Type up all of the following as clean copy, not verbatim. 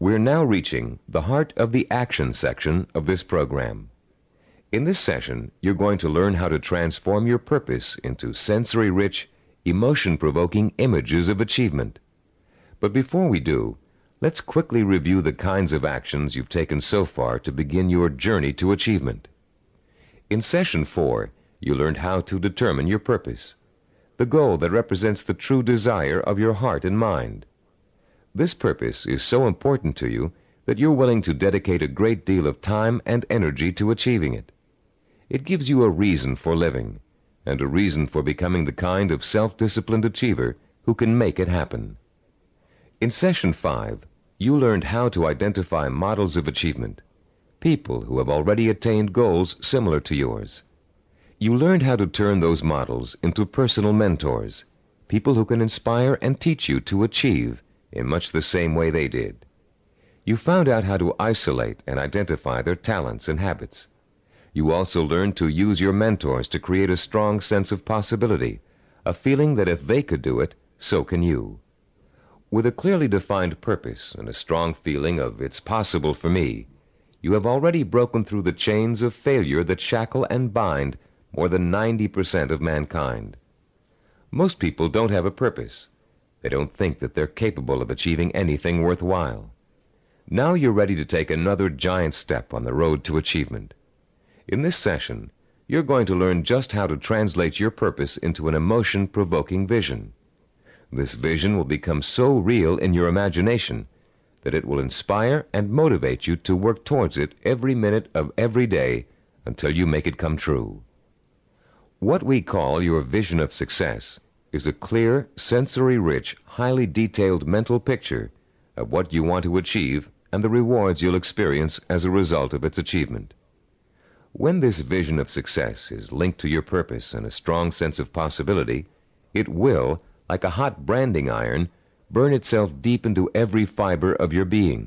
We're now reaching the heart of the action section of this program. In this session, you're going to learn how to transform your purpose into sensory-rich, emotion-provoking images of achievement. But before we do, let's quickly review the kinds of actions you've taken so far to begin your journey to achievement. In Session 4, you learned how to determine your purpose, the goal that represents the true desire of your heart and mind. This purpose is so important to you that you're willing to dedicate a great deal of time and energy to achieving it. It gives you a reason for living, and a reason for becoming the kind of self-disciplined achiever who can make it happen. In Session 5, you learned how to identify models of achievement, people who have already attained goals similar to yours. You learned how to turn those models into personal mentors, people who can inspire and teach you to achieve in much the same way they did. You found out how to isolate and identify their talents and habits. You also learned to use your mentors to create a strong sense of possibility, a feeling that if they could do it, so can you. With a clearly defined purpose and a strong feeling of "it's possible for me," you have already broken through the chains of failure that shackle and bind more than 90% of mankind. Most people don't have a purpose. They don't think that they're capable of achieving anything worthwhile. Now you're ready to take another giant step on the road to achievement. In this session, you're going to learn just how to translate your purpose into an emotion-provoking vision. This vision will become so real in your imagination that it will inspire and motivate you to work towards it every minute of every day until you make it come true. What we call your vision of success is a clear, sensory-rich, highly detailed mental picture of what you want to achieve and the rewards you'll experience as a result of its achievement. When this vision of success is linked to your purpose and a strong sense of possibility, it will, like a hot branding iron, burn itself deep into every fiber of your being.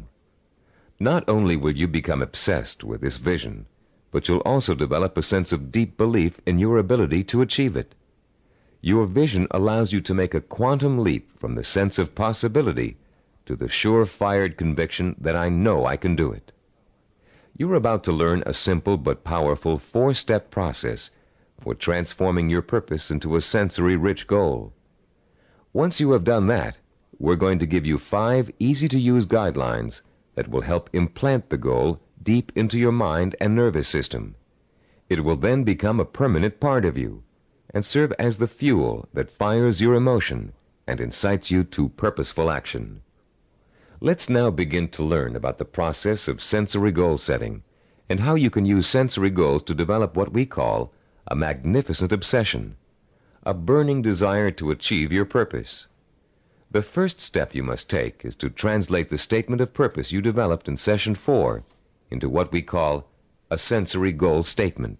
Not only will you become obsessed with this vision, but you'll also develop a sense of deep belief in your ability to achieve it. Your vision allows you to make a quantum leap from the sense of possibility to the sure-fired conviction that I know I can do it. You're about to learn a simple but powerful 4-step process for transforming your purpose into a sensory-rich goal. Once you have done that, we're going to give you 5 easy-to-use guidelines that will help implant the goal deep into your mind and nervous system. It will then become a permanent part of you and serve as the fuel that fires your emotion and incites you to purposeful action. Let's now begin to learn about the process of sensory goal setting and how you can use sensory goals to develop what we call a magnificent obsession, a burning desire to achieve your purpose. The first step you must take is to translate the statement of purpose you developed in Session 4 into what we call a sensory goal statement.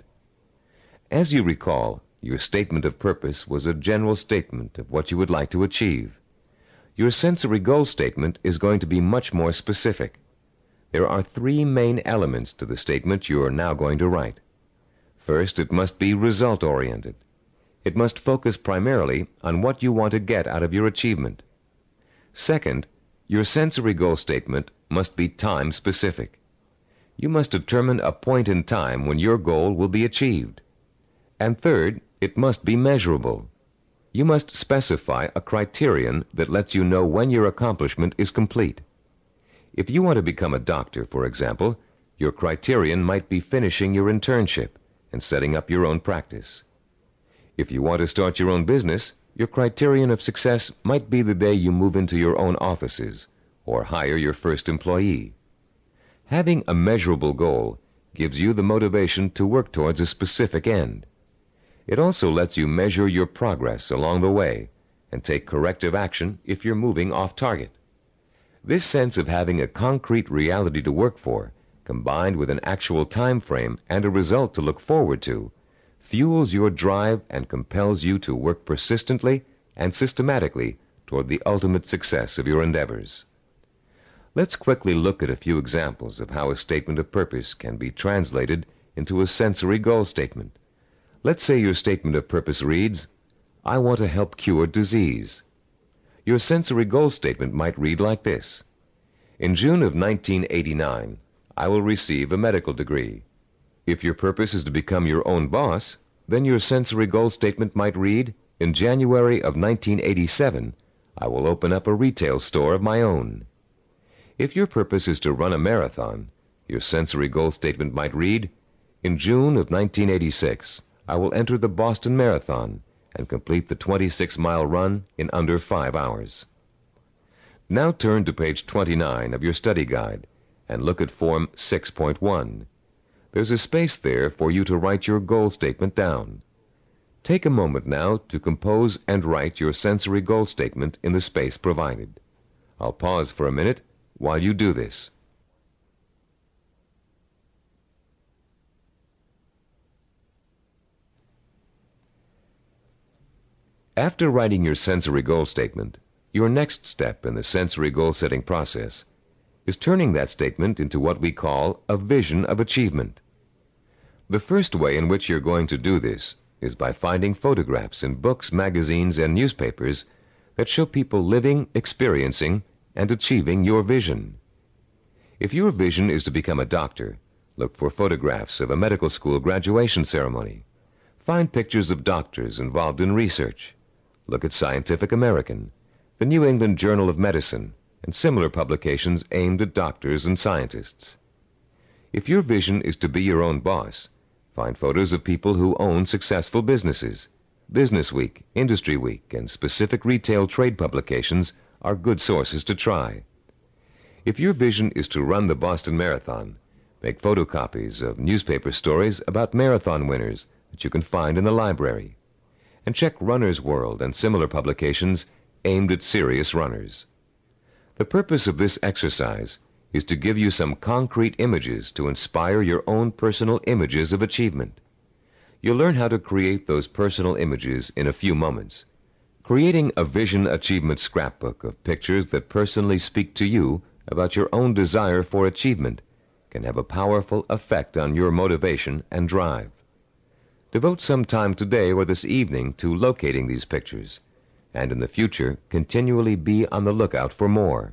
As you recall, your statement of purpose was a general statement of what you would like to achieve. Your sensory goal statement is going to be much more specific. There are 3 main elements to the statement you are now going to write. First, it must be result-oriented. It must focus primarily on what you want to get out of your achievement. Second, your sensory goal statement must be time-specific. You must determine a point in time when your goal will be achieved. And third, it must be measurable. You must specify a criterion that lets you know when your accomplishment is complete. If you want to become a doctor, for example, your criterion might be finishing your internship and setting up your own practice. If you want to start your own business, your criterion of success might be the day you move into your own offices or hire your first employee. Having a measurable goal gives you the motivation to work towards a specific end. It also lets you measure your progress along the way and take corrective action if you're moving off target. This sense of having a concrete reality to work for, combined with an actual time frame and a result to look forward to, fuels your drive and compels you to work persistently and systematically toward the ultimate success of your endeavors. Let's quickly look at a few examples of how a statement of purpose can be translated into a sensory goal statement. Let's say your statement of purpose reads, I want to help cure disease. Your sensory goal statement might read like this. In June of 1989, I will receive a medical degree. If your purpose is to become your own boss, then your sensory goal statement might read, in January of 1987, I will open up a retail store of my own. If your purpose is to run a marathon, your sensory goal statement might read, in June of 1986, I will enter the Boston Marathon and complete the 26-mile run in under 5 hours. Now turn to page 29 of your study guide and look at Form 6.1. There's a space there for you to write your goal statement down. Take a moment now to compose and write your sensory goal statement in the space provided. I'll pause for a minute while you do this. After writing your sensory goal statement, your next step in the sensory goal setting process is turning that statement into what we call a vision of achievement. The first way in which you're going to do this is by finding photographs in books, magazines, and newspapers that show people living, experiencing, and achieving your vision. If your vision is to become a doctor, look for photographs of a medical school graduation ceremony. Find pictures of doctors involved in research. Look at Scientific American, the New England Journal of Medicine, and similar publications aimed at doctors and scientists. If your vision is to be your own boss, find photos of people who own successful businesses. Business Week, Industry Week, and specific retail trade publications are good sources to try. If your vision is to run the Boston Marathon, make photocopies of newspaper stories about marathon winners that you can find in the library. And check Runner's World and similar publications aimed at serious runners. The purpose of this exercise is to give you some concrete images to inspire your own personal images of achievement. You'll learn how to create those personal images in a few moments. Creating a vision achievement scrapbook of pictures that personally speak to you about your own desire for achievement can have a powerful effect on your motivation and drive. Devote some time today or this evening to locating these pictures, and in the future continually be on the lookout for more.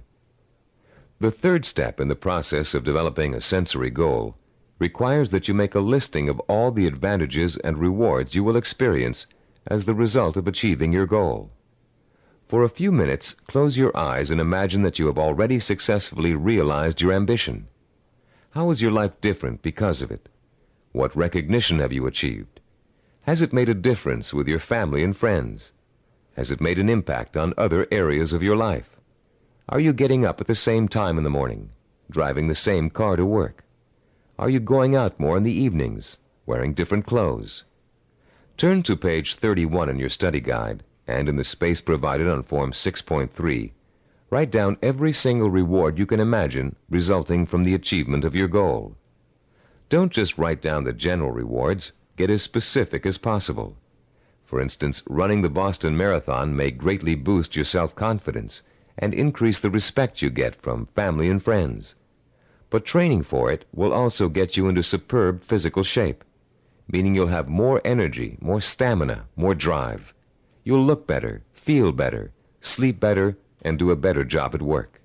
The third step in the process of developing a sensory goal requires that you make a listing of all the advantages and rewards you will experience as the result of achieving your goal. For a few minutes, close your eyes and imagine that you have already successfully realized your ambition. How is your life different because of it? What recognition have you achieved? Has it made a difference with your family and friends? Has it made an impact on other areas of your life? Are you getting up at the same time in the morning, driving the same car to work? Are you going out more in the evenings, wearing different clothes? Turn to page 31 in your study guide, and in the space provided on Form 6.3, write down every single reward you can imagine resulting from the achievement of your goal. Don't just write down the general rewards. Get as specific as possible. For instance, running the Boston Marathon may greatly boost your self-confidence and increase the respect you get from family and friends. But training for it will also get you into superb physical shape, meaning you'll have more energy, more stamina, more drive. You'll look better, feel better, sleep better, and do a better job at work.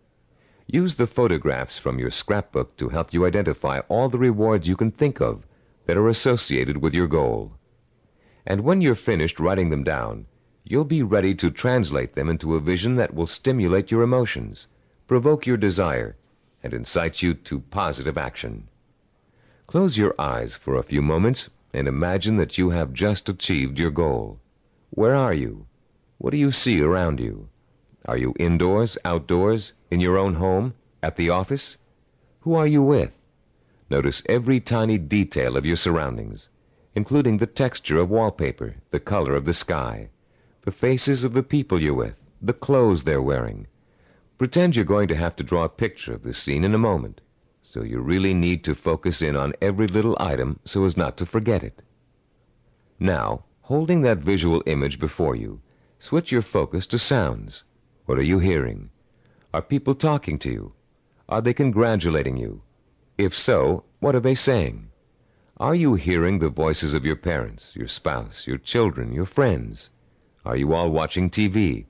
Use the photographs from your scrapbook to help you identify all the rewards you can think of that are associated with your goal. And when you're finished writing them down, you'll be ready to translate them into a vision that will stimulate your emotions, provoke your desire, and incite you to positive action. Close your eyes for a few moments and imagine that you have just achieved your goal. Where are you? What do you see around you? Are you indoors, outdoors, in your own home, at the office? Who are you with? Notice every tiny detail of your surroundings, including the texture of wallpaper, the color of the sky, the faces of the people you're with, the clothes they're wearing. Pretend you're going to have to draw a picture of the scene in a moment, so you really need to focus in on every little item so as not to forget it. Now, holding that visual image before you, switch your focus to sounds. What are you hearing? Are people talking to you? Are they congratulating you? If so, what are they saying? Are you hearing the voices of your parents, your spouse, your children, your friends? Are you all watching TV,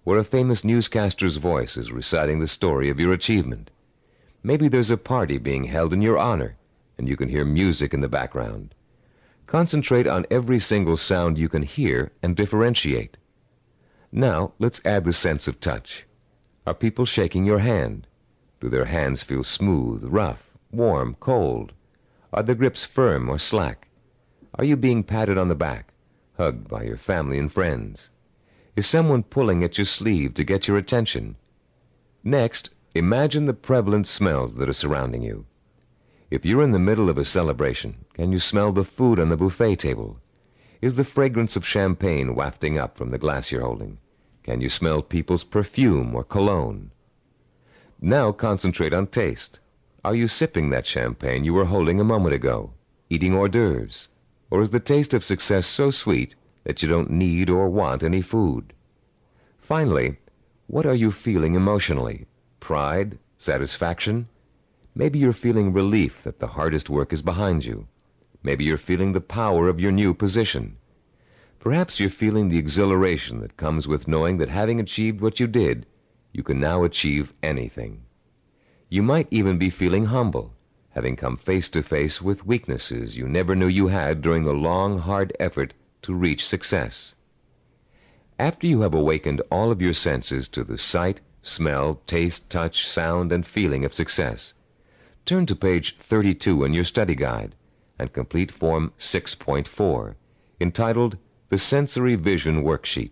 where a famous newscaster's voice is reciting the story of your achievement. Maybe there's a party being held in your honor, and you can hear music in the background. Concentrate on every single sound you can hear and differentiate. Now, let's add the sense of touch. Are people shaking your hand? Do their hands feel smooth, rough, warm, cold? Are the grips firm or slack? Are you being patted on the back, hugged by your family and friends? Is someone pulling at your sleeve to get your attention? Next, imagine the prevalent smells that are surrounding you. If you're in the middle of a celebration, can you smell the food on the buffet table? Is the fragrance of champagne wafting up from the glass you're holding? Can you smell people's perfume or cologne? Now concentrate on taste. Are you sipping that champagne you were holding a moment ago, eating hors d'oeuvres? Or is the taste of success so sweet that you don't need or want any food? Finally, what are you feeling emotionally? Pride? Satisfaction? Maybe you're feeling relief that the hardest work is behind you. Maybe you're feeling the power of your new position. Perhaps you're feeling the exhilaration that comes with knowing that having achieved what you did, you can now achieve anything. You might even be feeling humble, having come face to face with weaknesses you never knew you had during the long, hard effort to reach success. After you have awakened all of your senses to the sight, smell, taste, touch, sound, and feeling of success, turn to page 32 in your study guide and complete Form 6.4, entitled The Sensory Vision Worksheet.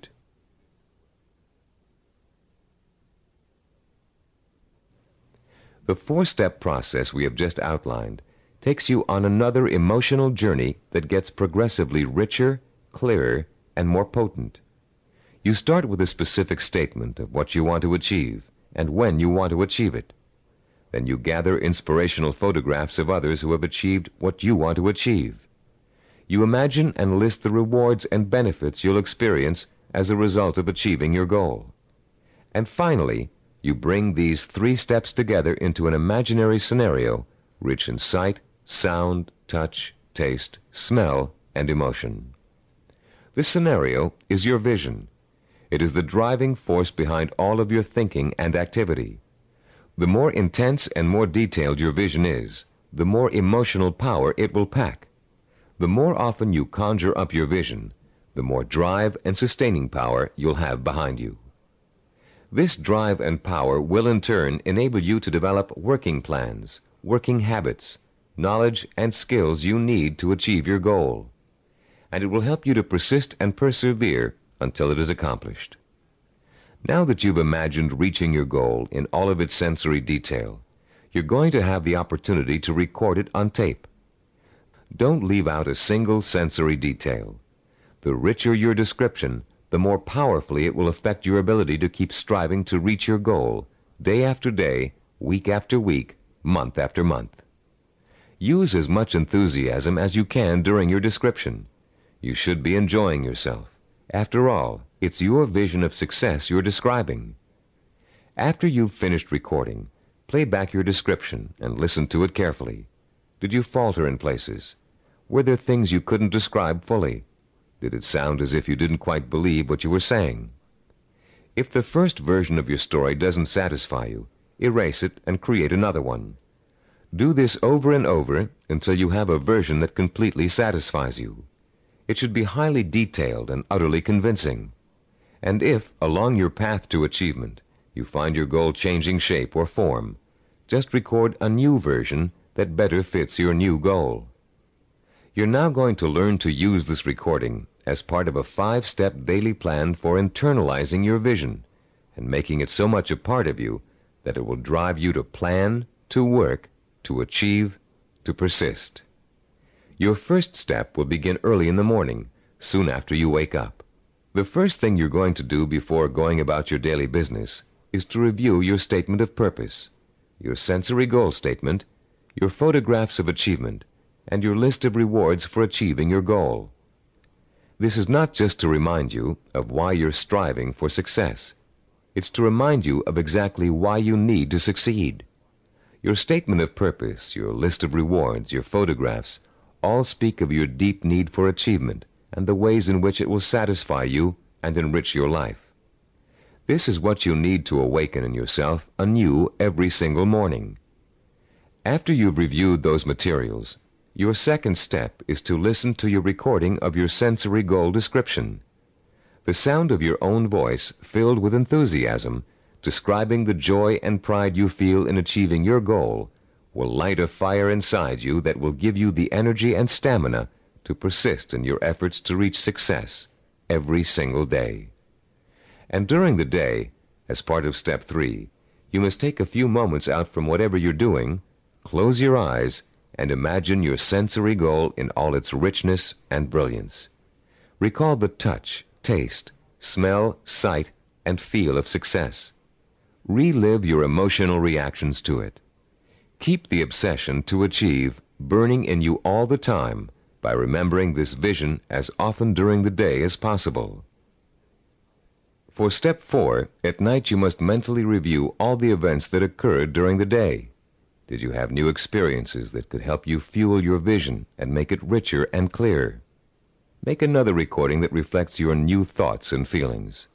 The four-step process we have just outlined takes you on another emotional journey that gets progressively richer, clearer, and more potent. You start with a specific statement of what you want to achieve and when you want to achieve it. Then you gather inspirational photographs of others who have achieved what you want to achieve. You imagine and list the rewards and benefits you'll experience as a result of achieving your goal. And finally, you bring these three steps together into an imaginary scenario rich in sight, sound, touch, taste, smell, and emotion. This scenario is your vision. It is the driving force behind all of your thinking and activity. The more intense and more detailed your vision is, the more emotional power it will pack. The more often you conjure up your vision, the more drive and sustaining power you'll have behind you. This drive and power will in turn enable you to develop working plans, working habits, knowledge and skills you need to achieve your goal. And it will help you to persist and persevere until it is accomplished. Now that you've imagined reaching your goal in all of its sensory detail, you're going to have the opportunity to record it on tape. Don't leave out a single sensory detail. The richer your description, the more powerfully it will affect your ability to keep striving to reach your goal, day after day, week after week, month after month. Use as much enthusiasm as you can during your description. You should be enjoying yourself. After all, it's your vision of success you're describing. After you've finished recording, play back your description and listen to it carefully. Did you falter in places? Were there things you couldn't describe fully? Did it sound as if you didn't quite believe what you were saying? If the first version of your story doesn't satisfy you, erase it and create another one. Do this over and over until you have a version that completely satisfies you. It should be highly detailed and utterly convincing. And if, along your path to achievement, you find your goal changing shape or form, just record a new version that better fits your new goal. You're now going to learn to use this recording as part of a 5-step daily plan for internalizing your vision and making it so much a part of you that it will drive you to plan, to work, to achieve, to persist. Your first step will begin early in the morning, soon after you wake up. The first thing you're going to do before going about your daily business is to review your statement of purpose, your sensory goal statement, your photographs of achievement, and your list of rewards for achieving your goal. This is not just to remind you of why you're striving for success. It's to remind you of exactly why you need to succeed. Your statement of purpose, your list of rewards, your photographs, all speak of your deep need for achievement and the ways in which it will satisfy you and enrich your life. This is what you need to awaken in yourself anew every single morning. After you've reviewed those materials, your second step is to listen to your recording of your sensory goal description. The sound of your own voice, filled with enthusiasm, describing the joy and pride you feel in achieving your goal, will light a fire inside you that will give you the energy and stamina to persist in your efforts to reach success every single day. And during the day, as part of step 3, you must take a few moments out from whatever you're doing, close your eyes, and imagine your sensory goal in all its richness and brilliance. Recall the touch, taste, smell, sight, and feel of success. Relive your emotional reactions to it. Keep the obsession to achieve burning in you all the time by remembering this vision as often during the day as possible. For step 4, at night you must mentally review all the events that occurred during the day. Did you have new experiences that could help you fuel your vision and make it richer and clearer? Make another recording that reflects your new thoughts and feelings.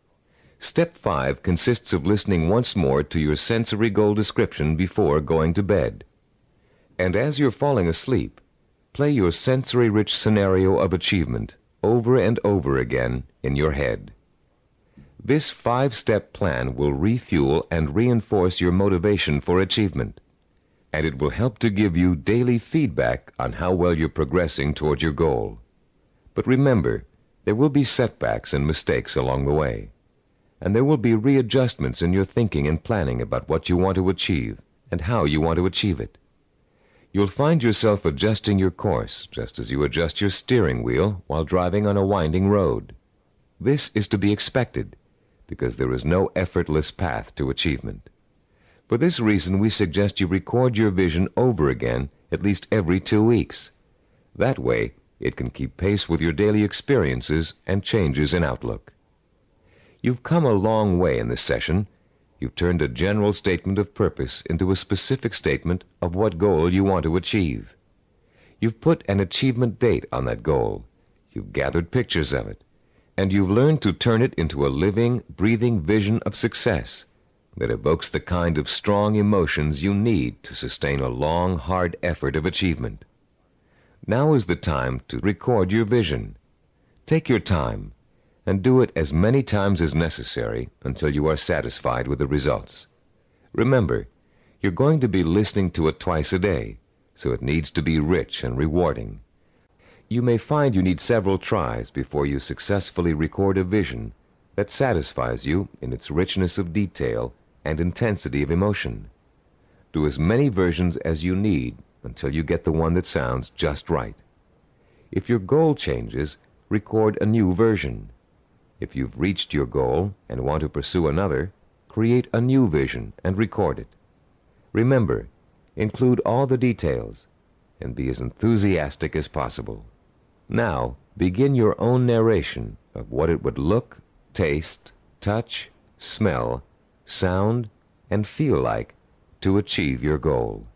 Step 5 consists of listening once more to your sensory goal description before going to bed. And as you're falling asleep, play your sensory-rich scenario of achievement over and over again in your head. This 5-step plan will refuel and reinforce your motivation for achievement, and it will help to give you daily feedback on how well you're progressing toward your goal. But remember, there will be setbacks and mistakes along the way, and there will be readjustments in your thinking and planning about what you want to achieve and how you want to achieve it. You'll find yourself adjusting your course just as you adjust your steering wheel while driving on a winding road. This is to be expected, because there is no effortless path to achievement. For this reason, we suggest you record your vision over again at least every 2 weeks. That way, it can keep pace with your daily experiences and changes in outlook. You've come a long way in this session. You've turned a general statement of purpose into a specific statement of what goal you want to achieve. You've put an achievement date on that goal. You've gathered pictures of it. And you've learned to turn it into a living, breathing vision of success that evokes the kind of strong emotions you need to sustain a long, hard effort of achievement. Now is the time to record your vision. Take your time and do it as many times as necessary until you are satisfied with the results. Remember, you're going to be listening to it twice a day, so it needs to be rich and rewarding. You may find you need several tries before you successfully record a vision that satisfies you in its richness of detail and intensity of emotion. Do as many versions as you need until you get the one that sounds just right. If your goal changes, record a new version. If you've reached your goal and want to pursue another, create a new vision and record it. Remember, include all the details and be as enthusiastic as possible. Now, begin your own narration of what it would look, taste, touch, smell, sound, and feel like to achieve your goal.